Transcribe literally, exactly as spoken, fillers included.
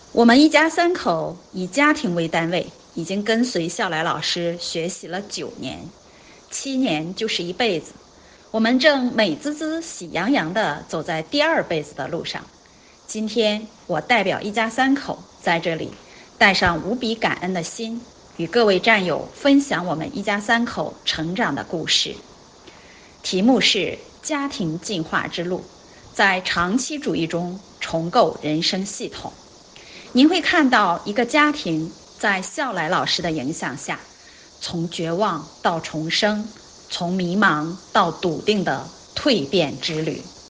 我们一家三口以家庭为单位，已经跟随笑来老师学习了九年，七年就是一辈子。我们正美滋滋、喜洋洋地走在第二辈子的路上。今天，我代表一家三口在这里，带上无比感恩的心，与各位战友分享我们一家三口成长的故事。题目是家庭进化之路，在长期主义中重构人生系统。您会看到一个家庭在笑来老师的影响下，从绝望到重生，从迷茫到笃定的蜕变之旅。